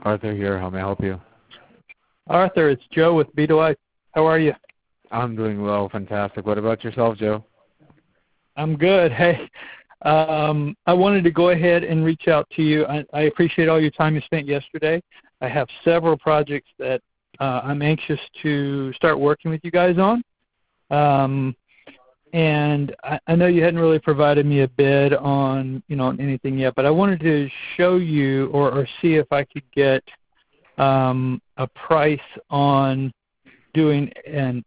Arthur here. How may I help you? Arthur, it's Joe with B2I. How are you? I'm doing well. Fantastic. What about yourself, Joe? I'm good. Hey, I wanted to go ahead and reach out to you. I appreciate all your time you spent yesterday. I have several projects that I'm anxious to start working with you guys on. And I know you hadn't really provided me a bid on, on anything yet, but I wanted to show you or see if I could get a price on doing an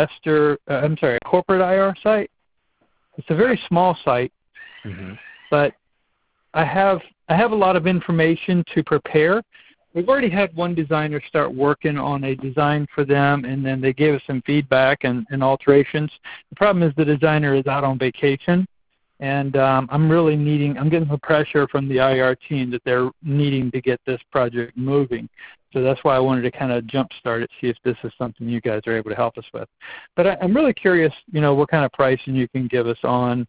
a corporate IR site. It's a very small site, but I have a lot of information to prepare. We've already had one designer start working on a design for them, and then they gave us some feedback and alterations. The problem is the designer is out on vacation, and I'm getting the pressure from the IR team that they're needing to get this project moving. So that's why I wanted to kind of jumpstart it, see if this is something you guys are able to help us with. But I'm really curious, what kind of pricing you can give us on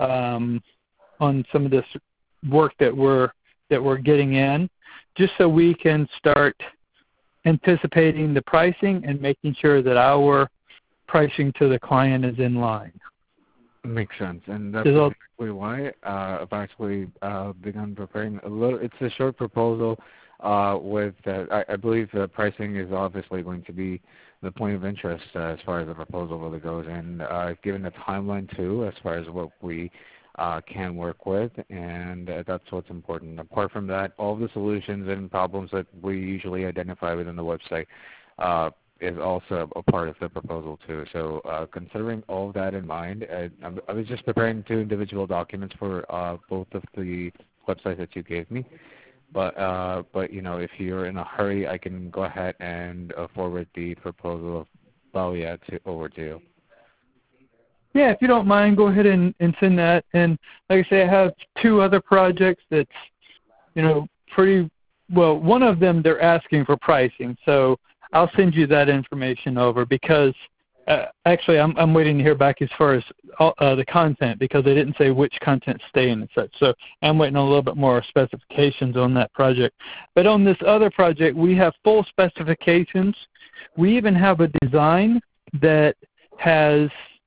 some of this work that we're getting in, just so we can start anticipating the pricing and making sure that our pricing to the client is in line. Makes sense, and that's exactly why I've actually begun preparing a little. It's a short proposal with, I believe the pricing is obviously going to be the point of interest as far as the proposal really goes, and I've given a timeline too as far as what we can work with, and that's what's important. Apart from that, all the solutions and problems that we usually identify within the website is also a part of the proposal too. So considering all of that in mind, I was just preparing 2 individual documents for both of the websites that you gave me. But if you're in a hurry, I can go ahead and forward the proposal of Bauya over to you. Yeah, if you don't mind, go ahead and send that. And like I say, I have 2 other projects that's, pretty well. One of them they're asking for pricing, so I'll send you that information over because actually I'm waiting to hear back as far as the content because they didn't say which content staying and such. So I'm waiting on a little bit more specifications on that project. But on this other project, we have full specifications. We even have a design that has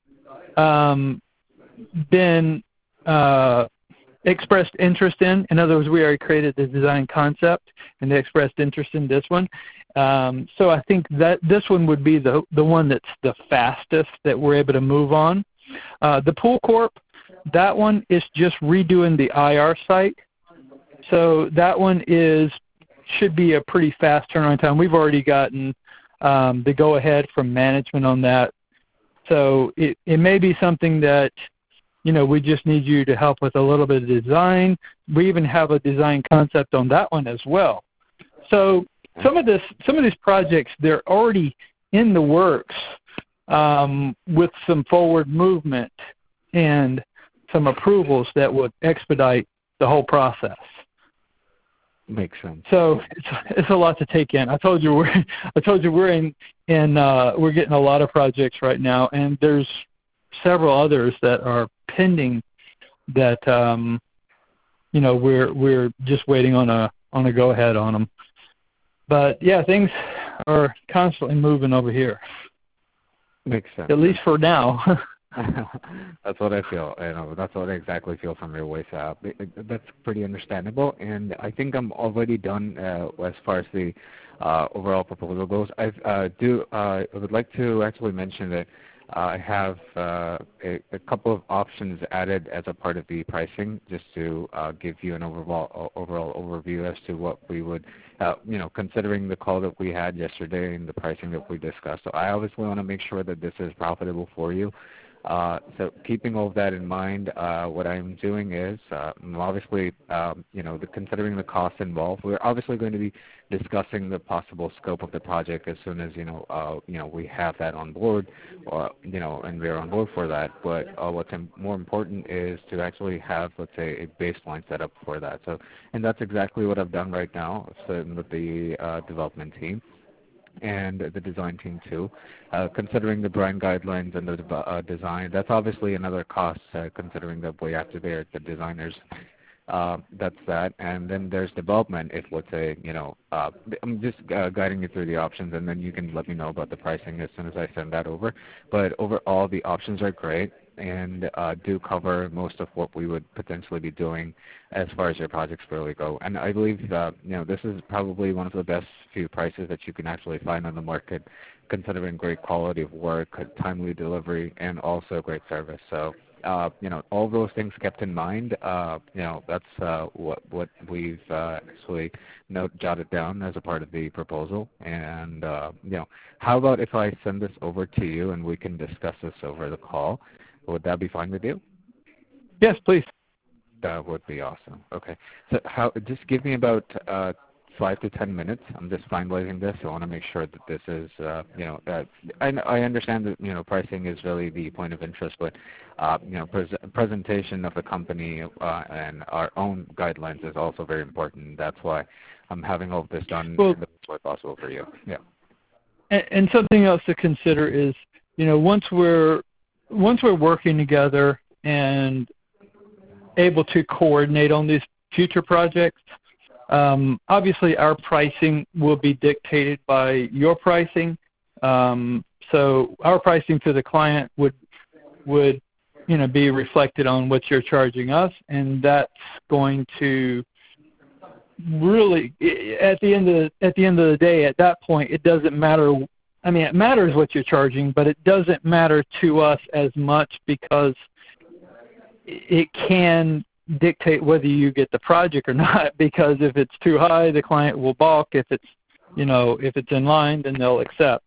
been expressed interest in. In other words, we already created the design concept, and they expressed interest in this one. So I think that this one would be the one that's the fastest that we're able to move on. The Pool Corp, that one is just redoing the IR site. So that one should be a pretty fast turnaround time. We've already gotten the go-ahead from management on that. So it may be something that, we just need you to help with a little bit of design. We even have a design concept on that one as well. So some of these projects, they're already in the works with some forward movement and some approvals that would expedite the whole process. Makes sense. So it's a lot to take in. I told you we're we're getting a lot of projects right now, and there's several others that are pending that we're just waiting on a go ahead on them. But yeah, things are constantly moving over here. Makes sense. At least for now. That's what I feel. That's what I exactly feel from your voice. That's pretty understandable, and I think I'm already done as far as the overall proposal goes. I would like to actually mention that I have a couple of options added as a part of the pricing, just to give you an overall overview as to what we would, considering the call that we had yesterday and the pricing that we discussed. So I obviously want to make sure that this is profitable for you. So keeping all of that in mind, what I'm doing is, obviously, considering the costs involved, we're obviously going to be discussing the possible scope of the project as soon as we have that on board, and we're on board for that. But what's more important is to actually have, let's say, a baseline set up for that. So, and that's exactly what I've done right now, with the development team and the design team too. Considering the brand guidelines and the design, that's obviously another cost, considering that we have to bear the designers That's that. And then there's development. If let's say, I'm just guiding you through the options, and then you can let me know about the pricing as soon as I send that over. But overall, the options are great and do cover most of what we would potentially be doing as far as your projects really go. And I believe this is probably one of the best few prices that you can actually find on the market, considering great quality of work, timely delivery, and also great service. So all those things kept in mind, that's what we've actually jotted down as a part of the proposal. And how about if I send this over to you and we can discuss this over the call? Would that be fine with you? Yes, please. That would be awesome. Okay. So just give me about 5 to 10 minutes. I'm just finalizing this. I want to make sure that this is, I understand that, pricing is really the point of interest, but, presentation of the company and our own guidelines is also very important. That's why I'm having all of this done in the best way possible for you. Yeah. And something else to consider is, once we're working together and able to coordinate on these future projects, obviously our pricing will be dictated by your pricing. So our pricing to the client would be reflected on what you're charging us, and that's going to really, at the end of the day, at that point, it doesn't matter. I mean, it matters what you're charging, but it doesn't matter to us as much because it can dictate whether you get the project or not. Because if it's too high, the client will balk. If it's in line, then they'll accept.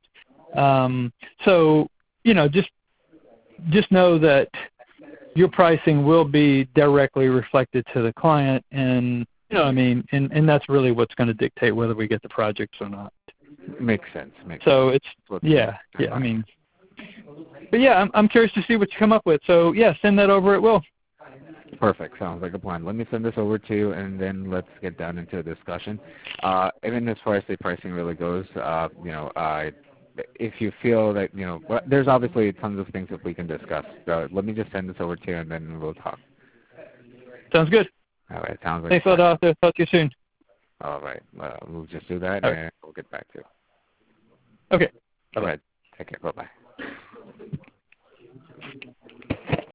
So just know that your pricing will be directly reflected to the client, and and that's really what's going to dictate whether we get the projects or not. Makes sense. So it's but yeah, I'm curious to see what you come up with. So yeah, send that over at will. Perfect. Sounds like a plan. Let me send this over to you, and then let's get down into a discussion. Even as far as the pricing really goes, if you feel that there's obviously tons of things that we can discuss. So let me just send this over to you, and then we'll talk. Sounds good. All right. Sounds like. Thanks a lot, Arthur. Talk to you soon. All right. We'll just do that, right. and we'll get back to you. Okay. All right. Take care. Bye-bye.